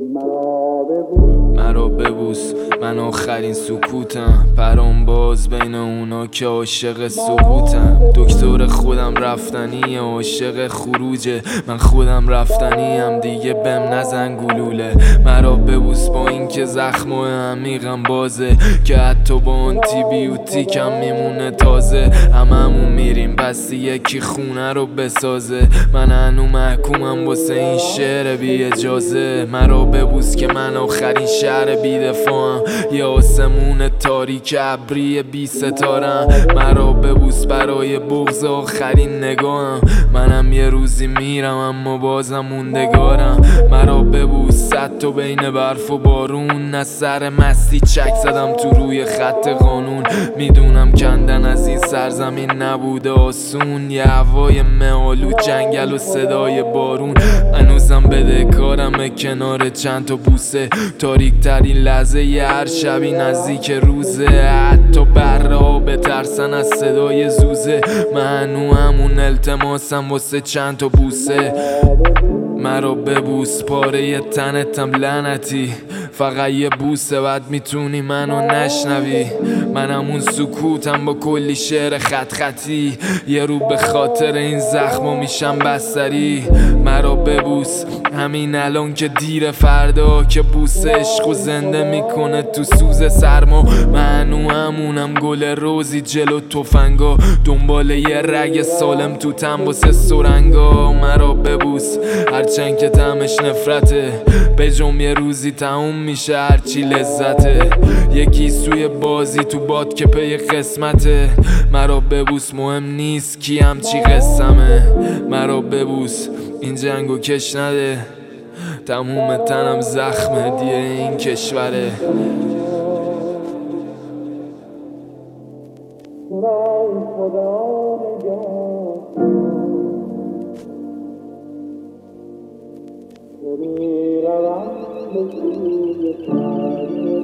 مرا ببوس، من آخرین سکوتم، پرام باز بین اونا که عاشق سقوطم. دکتر خودم رفتنی، عاشق خروجه، من خودم رفتنیم، دیگه بهم نزن گلوله. مرا ببوس با این که زخم و عمیقم بازه، که حتی با آنتی بیوتیکم میمونه تازه. هممون میریم پس یکی خونه رو بسازه، من هنو محکومم واسه این شعر بی اجازه. مرا ببوس که من آخرین شهر بی دفاعم، یه آسمون تاریک ابری بی ستارم. مرا ببوس برای بغض آخرین نگاهم، منم یه روزی میرم اما بازم موندگارم. مرا ببوس صد تا بین برف و بارون، از سر مستی چک زدم تو روی خط قانون. میدونم کندن از این سرزمین نبوده آسون، یه هوای مه‌آلود، جنگل و صدای بارون. هنوزم بدهکارمه کنار چند تا بوسه، تاریک ترین لحظه ی هر شبی نزدیک روزه. حتی بره ها بترسن از صدای زوزه، من هنو همون التماسم واسه چند تا بوسه. مرا ببوس پاره تنتم لعنتی، فقط یه بوسه بعد میتونی منو نشنوی. من همون سکوتم با کلی شعر خط خطی، یه رو به خاطر این زخما میشم بستری. مرا ببوس همین الان که دیر، فردا که بوس عشقو زنده میکنه تو سوز سرما. من هنو همونم گل روزی جلو تفنگا، دنبال یه رگ سالم تو تن واسه سرنگا. مرا ببوس هرچند که طعمش نفرته، بجم یه روزی تموم میشه هرچی لذته. یکی سوی بازی تو باد که پی قسمته، مرا ببوس مهم نیست کی همچی قسمه. مرا ببوس این جنگو کش نده، تموم تنم زخمه دیه این کشوره. میروم به سوی